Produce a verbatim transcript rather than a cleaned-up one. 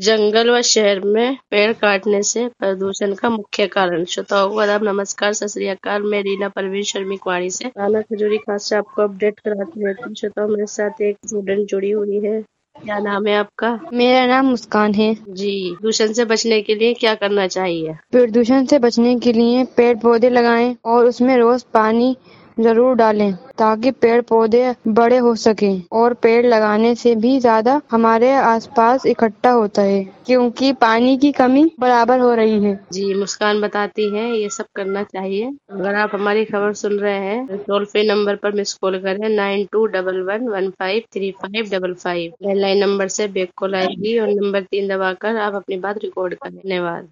जंगल व शहर में पेड़ काटने से प्रदूषण का मुख्य कारण। श्रोताओं को आदाब, नमस्कार, सत श्री अकाल। मैं रीना परवीन शर्मी कुमारी से राना खजूरी खास से आपको अपडेट कराती रहती हूँ। श्रोताओं, मेरे साथ एक स्टूडेंट जुड़ी हुई है। क्या नाम है आपका? मेरा नाम मुस्कान है। जी, प्रदूषण से बचने के लिए क्या करना चाहिए? प्रदूषण से बचने के लिए पेड़ पौधे लगाएं और उसमें रोज पानी जरूर डालें ताकि पेड़ पौधे बड़े हो सकें। और पेड़ लगाने से भी ज्यादा हमारे आसपास इकट्ठा होता है क्योंकि पानी की कमी बराबर हो रही है। जी, मुस्कान बताती है ये सब करना चाहिए। अगर आप हमारी खबर सुन रहे हैं तो टोल फ्री नंबर पर मिस कॉल करें nine two double one one five three five double five. Landline number से बैक कॉल आएगी और नंबर तीन दबाकर आप अपनी बात रिकॉर्ड करें। धन्यवाद।